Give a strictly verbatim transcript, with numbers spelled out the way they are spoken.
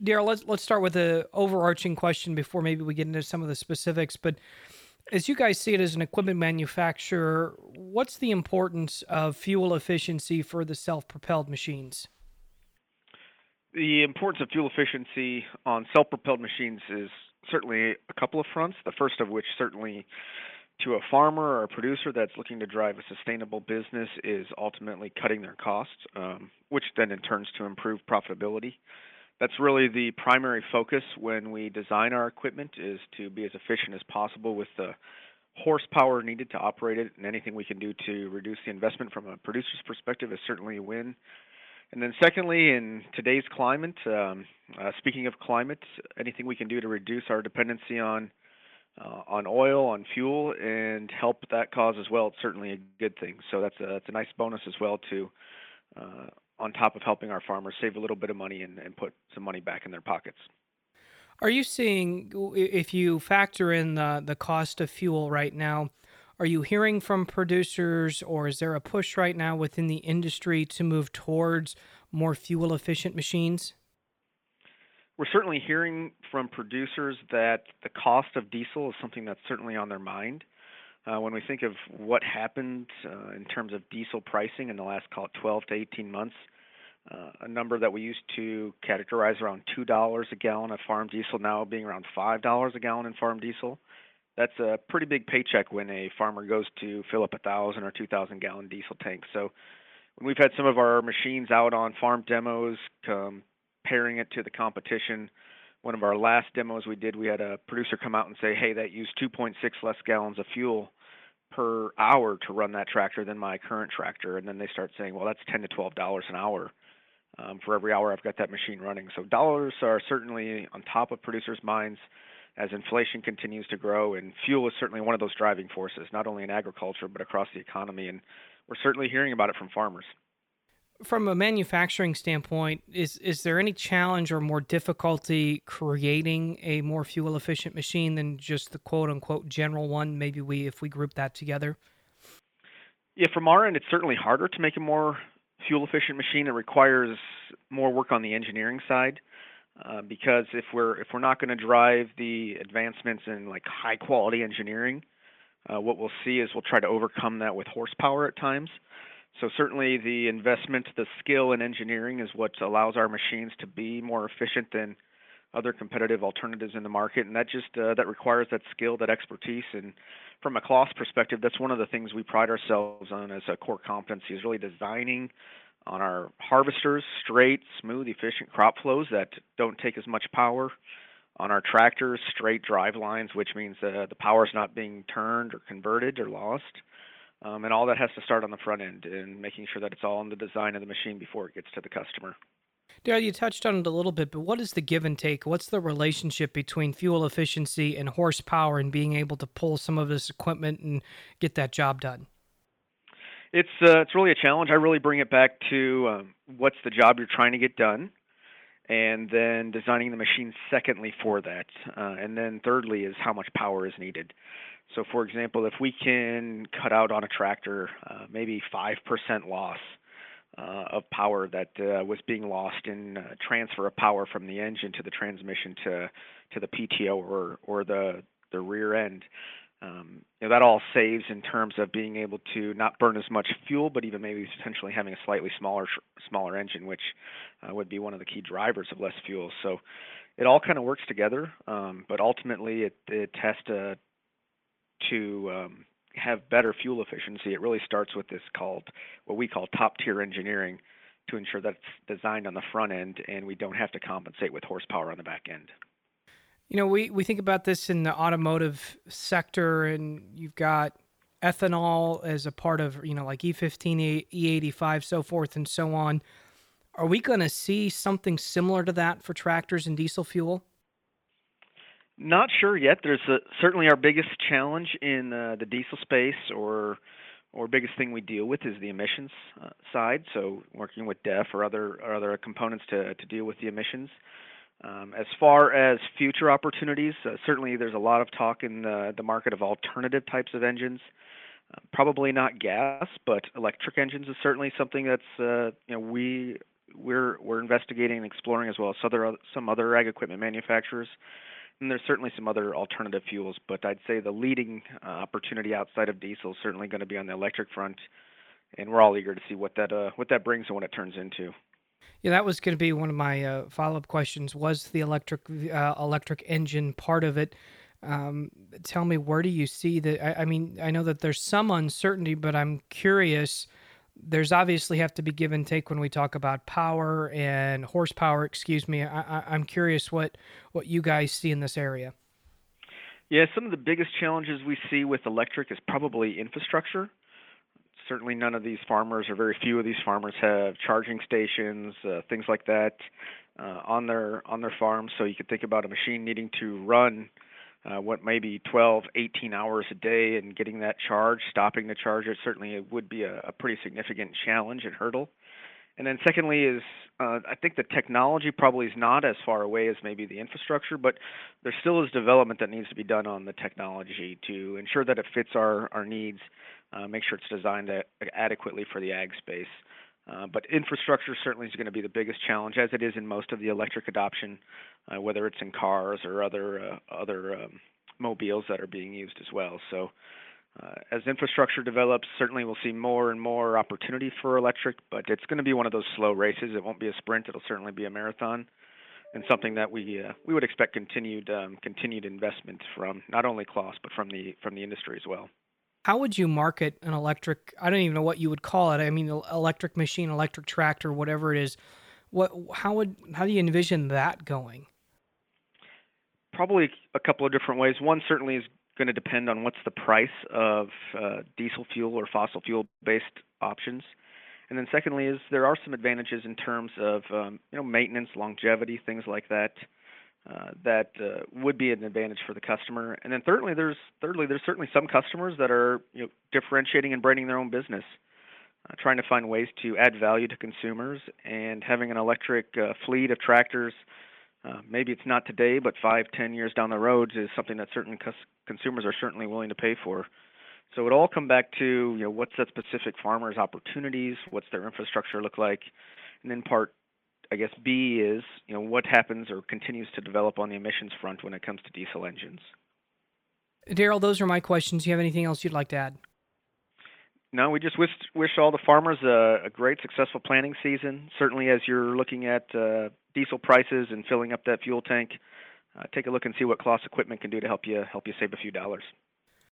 Daryl, let's let's start with a overarching question before maybe we get into some of the specifics. But as you guys see it as an equipment manufacturer, what's the importance of fuel efficiency for the self-propelled machines? The importance of fuel efficiency on self-propelled machines is certainly a couple of fronts. The first of which, certainly to a farmer or a producer that's looking to drive a sustainable business, is ultimately cutting their costs, um, which then in turns to improve profitability. That's really the primary focus when we design our equipment, is to be as efficient as possible with the horsepower needed to operate it, and anything we can do to reduce the investment from a producer's perspective is certainly a win. And then secondly, in today's climate, um, uh, speaking of climate, anything we can do to reduce our dependency on uh, on oil, on fuel, and help that cause as well, it's certainly a good thing. So that's a, that's a nice bonus as well to, uh, on top of helping our farmers save a little bit of money and, and put some money back in their pockets. Are you seeing, if you factor in the, the cost of fuel right now, are you hearing from producers, or is there a push right now within the industry to move towards more fuel efficient machines? We're certainly hearing from producers that the cost of diesel is something that's certainly on their mind. Uh, when we think of what happened uh, in terms of diesel pricing in the last, call it twelve to eighteen months, uh, a number that we used to categorize around two dollars a gallon of farm diesel now being around five dollars a gallon in farm diesel. That's a pretty big paycheck when a farmer goes to fill up a thousand or two thousand gallon diesel tank. So when we've had some of our machines out on farm demos, comparing it to the competition, one of our last demos we did, we had a producer come out and say, "Hey, that used two point six less gallons of fuel per hour to run that tractor than my current tractor." And then they start saying, "Well, that's ten to twelve dollars an hour um, for every hour I've got that machine running." So dollars are certainly on top of producers' minds as inflation continues to grow, and fuel is certainly one of those driving forces, not only in agriculture but across the economy. And we're certainly hearing about it from farmers. From a manufacturing standpoint, is is there any challenge or more difficulty creating a more fuel efficient machine than just the quote unquote general one? Maybe we if we group that together. Yeah, from our end, it's certainly harder to make a more fuel efficient machine. It requires more work on the engineering side. Uh, because if we're if we're not going to drive the advancements in like high quality engineering, uh, what we'll see is we'll try to overcome that with horsepower at times. So certainly the investment, the skill in engineering is what allows our machines to be more efficient than other competitive alternatives in the market, and that just uh, that requires that skill, that expertise. And from a Kloss perspective, that's one of the things we pride ourselves on as a core competency, is really designing on our harvesters straight, smooth, efficient crop flows that don't take as much power. On our tractors, straight drive lines, which means uh, the power is not being turned or converted or lost. Um, and all that has to start on the front end and making sure that it's all in the design of the machine before it gets to the customer. Dale, you touched on it a little bit, but what is the give and take? What's the relationship between fuel efficiency and horsepower and being able to pull some of this equipment and get that job done? It's uh, it's really a challenge. I really bring it back to um, what's the job you're trying to get done, and then designing the machine secondly for that. Uh, and then thirdly is how much power is needed. So for example, if we can cut out on a tractor uh, maybe five percent loss uh, of power that uh, was being lost in uh, transfer of power from the engine to the transmission to to the P T O or or the the rear end. Um, you know, that all saves in terms of being able to not burn as much fuel, but even maybe potentially having a slightly smaller smaller engine, which uh, would be one of the key drivers of less fuel. So it all kind of works together, um, but ultimately it, it has to to um, have better fuel efficiency. It really starts with this called what we call top tier engineering to ensure that it's designed on the front end and we don't have to compensate with horsepower on the back end. You know, we, we think about this in the automotive sector, and you've got ethanol as a part of, you know, like E fifteen, E eighty-five, so forth and so on. Are we going to see something similar to that for tractors and diesel fuel? Not sure yet. There's a, certainly our biggest challenge in uh, the diesel space, or or biggest thing we deal with, is the emissions uh, side. So working with D E F or other or other components to to deal with the emissions. Um, as far as future opportunities, uh, certainly there's a lot of talk in the, the market of alternative types of engines. Uh, probably not gas, but electric engines is certainly something that's uh, you know we we're we're investigating and exploring as well as other some other ag equipment manufacturers. And there's certainly some other alternative fuels, but I'd say the leading uh, opportunity outside of diesel is certainly going to be on the electric front, and we're all eager to see what that uh, what that brings and what it turns into. Yeah, that was going to be one of my uh, follow-up questions. Was the electric uh, electric engine part of it? Um, Tell me, where do you see that? I, I mean, I know that there's some uncertainty, but I'm curious. There's obviously have to be give and take when we talk about power and horsepower. Excuse me. I, I, I'm curious what what you guys see in this area. Yeah, some of the biggest challenges we see with electric is probably infrastructure. Certainly, none of these farmers, or very few of these farmers, have charging stations, uh, things like that, uh, on their on their farms. So you could think about a machine needing to run uh, what maybe twelve, eighteen hours a day, and getting that charge, stopping the charger. Certainly, it would be a, a pretty significant challenge and hurdle. And then secondly is uh, I think the technology probably is not as far away as maybe the infrastructure, but there still is development that needs to be done on the technology to ensure that it fits our, our needs, uh, make sure it's designed a- adequately for the ag space. Uh, but infrastructure certainly is going to be the biggest challenge, as it is in most of the electric adoption, uh, whether it's in cars or other uh, other um, mobiles that are being used as well. So uh, as infrastructure develops, certainly we'll see more and more opportunity for electric, but it's going to be one of those slow races. It won't be a sprint. It'll certainly be a marathon, and something that we uh, we would expect continued um, continued investment from not only Claas but from the from the industry as well. How would you market an electric? I don't even know what you would call it. I mean, el- electric machine, electric tractor, whatever it is. What? How would? How do you envision that going? Probably a couple of different ways. One certainly is going to depend on what's the price of uh, diesel fuel or fossil fuel based options. And then secondly is there are some advantages in terms of um, you know maintenance, longevity, things like that. Uh, that uh, would be an advantage for the customer. And then thirdly, there's thirdly there's certainly some customers that are you know differentiating and branding their own business, uh, trying to find ways to add value to consumers, and having an electric uh, fleet of tractors. Uh, maybe it's not today, but five, ten years down the road is something that certain cus- consumers are certainly willing to pay for. So it all come back to you know what's that specific farmer's opportunities, what's their infrastructure look like, and then part I guess B is, you know, what happens or continues to develop on the emissions front when it comes to diesel engines. Daryl, those are my questions. Do you have anything else you'd like to add? No, we just wish wish all the farmers a, a great, successful planting season. Certainly, as you're looking at uh, diesel prices and filling up that fuel tank, uh, take a look and see what Claas Equipment can do to help you help you save a few dollars.